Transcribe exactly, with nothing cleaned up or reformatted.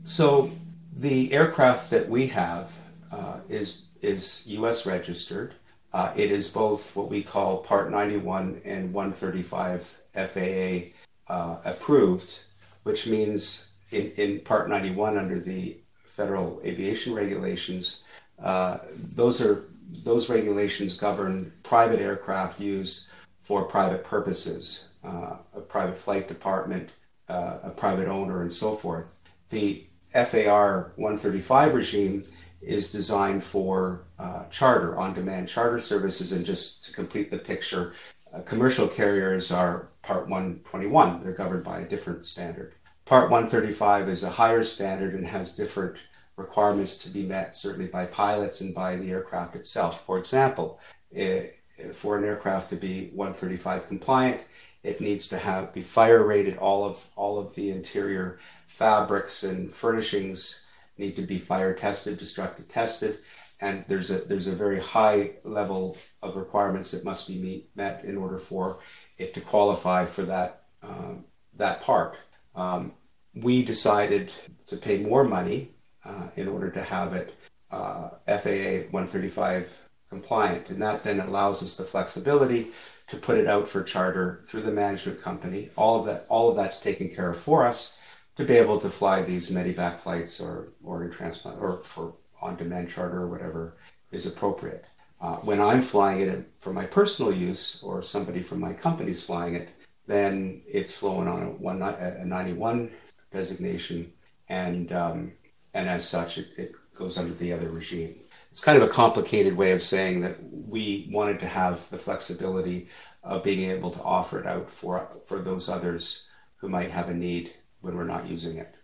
So the aircraft that we have uh, is is U S registered. Uh, it is both what we call Part ninety-one and one thirty-five F A A uh, approved, which means in, in Part ninety-one under the Federal Aviation Regulations, uh, those are those regulations govern private aircraft used for private purposes, uh, a private flight department, uh, a private owner, and so forth. The F A R one thirty-five regime is designed for uh, charter, on-demand charter services. And just to complete the picture, uh, commercial carriers are Part one twenty-one. They're governed by a different standard. Part one thirty-five is a higher standard and has different requirements to be met, certainly by pilots and by the aircraft itself. For example, it, for an aircraft to be one thirty-five compliant, it needs to have be fire rated. All of all of the interior fabrics and furnishings need to be fire tested, destructive tested, and there's a there's a very high level of requirements that must be meet, met in order for it to qualify for that um, that part. Um, we decided to pay more money uh, in order to have it uh, F A A one thirty-five compliant, and that then allows us the flexibility to put it out for charter through the management company. All of that, all of that's taken care of for us to be able to fly these medevac flights or or in transplant or for on-demand charter or whatever is appropriate. Uh, when I'm flying it for my personal use or somebody from my company's flying it, then it's flown on a, one, a ninety-one designation, and um, and as such, it, it goes under the other regime. It's kind of a complicated way of saying that we wanted to have the flexibility of being able to offer it out for for those others who might have a need when we're not using it.